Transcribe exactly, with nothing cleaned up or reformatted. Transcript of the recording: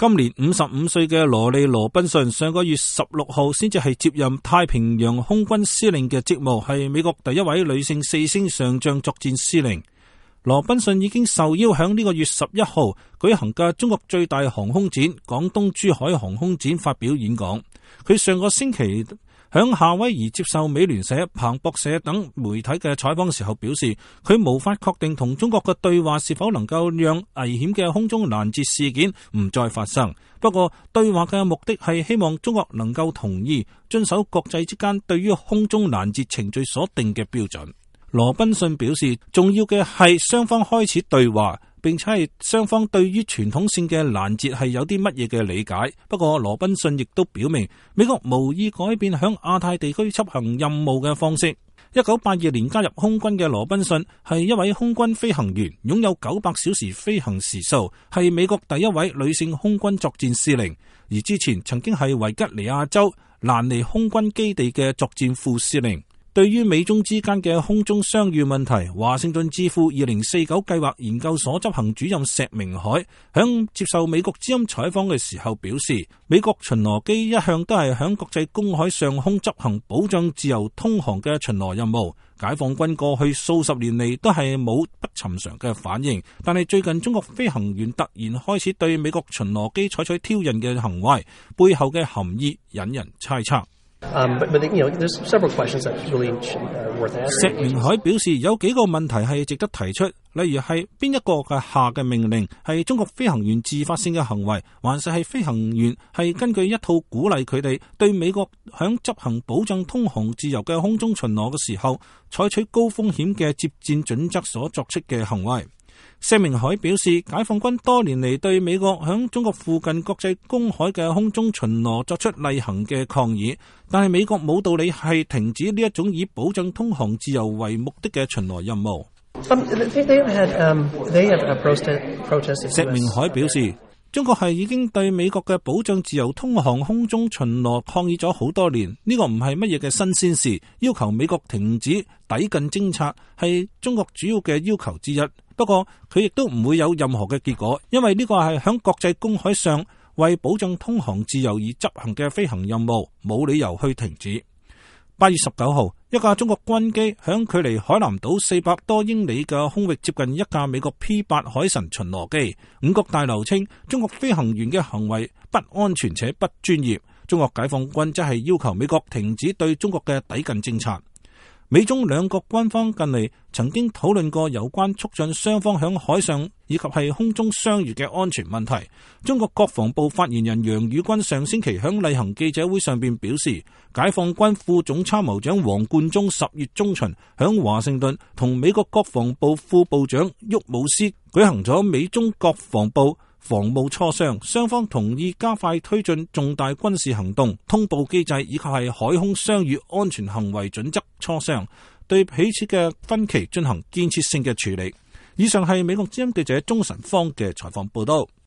今年五十五歲嘅羅利羅賓遜上個月十六號先至係接任太平洋空軍司令嘅職務，係美國第一位女性四星上將作戰司令。羅賓遜已經受邀響呢個月十一號舉行嘅中國最大航空展廣東珠海航空展發表演講。佢上個星期響夏威夷接受美聯社、彭博社等媒體嘅採訪時候表示，佢無法確定同中國嘅對話是否能夠讓危險嘅空中攔截事件唔再發生。不過對話嘅目的係希望中國能夠同意遵守國際之間對於空中攔截程序所定嘅標準。羅賓遜表示，重要嘅係雙方開始對話，並且係雙方對於傳統性嘅攔截係有啲乜嘢嘅理解。不過羅賓遜亦都表明，美國無意改變響亞太地區執行任務嘅方式。一九八二年加入空軍嘅羅賓遜係一位空軍飛行員，擁有九百小時飛行時數，係美國第一位女性空軍作戰司令，而之前曾經係維吉尼亞州蘭尼空軍基地嘅作戰副司令。對於美中之間嘅空中相遇問題，華盛頓智庫二零四九計劃研究所執行主任石明海響接受美國之音採訪嘅時候表示，美國巡邏機一向都係響國際公海上空執行保障自由通航嘅巡邏任務。解放軍過去數十年嚟都係冇不尋常嘅反應，但係最近中國飛行員突然開始對美國巡邏機採取挑釁嘅行為，背後嘅含義引人猜測。 Um, but, but, you know, there's several questions that's really worth asking. 石明海表示，有幾個問題係值得提出，例如係邊一個嘅下嘅命令係中國飛行員自發性嘅行為，還是係飛行員係根據一套鼓勵佢哋對美國響執行保障通航自由嘅空中巡邏嘅時候採取高風險嘅接戰準則所作出嘅行為。石明海表示，解放軍多年嚟對美國響中國附近國際公海嘅空中巡邏作出例行嘅抗議，但係美國冇道理係停止呢一種以保障通航自由為目的嘅巡邏任務。石明海表示，中國係已經對美國嘅保障自由通航空中巡邏抗議咗好多年，呢個唔係乜嘢嘅新鮮事，要求美國停止抵近偵察係中國主要嘅要求之一。不過佢亦都唔會有任何嘅結果，因為呢個係響國際公海上為保障通航自由而執行嘅飛行任務，冇理由去停止。八月十九號，一架中國軍機響距離海南島四百多英里嘅空域接近一架美國 P 八海神巡邏機。五角大樓稱，中國飛行員嘅行為不安全且不專業。中國解放軍則係要求美國停止對中國嘅抵近偵察。美中兩國軍方近嚟曾經討論過有關促進雙方響海上以及係空中相遇嘅安全問題。中國國防部發言人楊宇軍上星期響例行記者會上邊表示，解放軍副總參謀長黃貫中十月中旬響華盛頓同美國國防部副部長沃姆斯舉行咗美中國防部防務磋商，雙方同意加快推進重大軍事行動、通報機制以及係海空相遇安全行為準則磋商，對彼此嘅分歧進行建設性嘅處理。以上係美國之音記者鍾晨芳嘅採訪報道。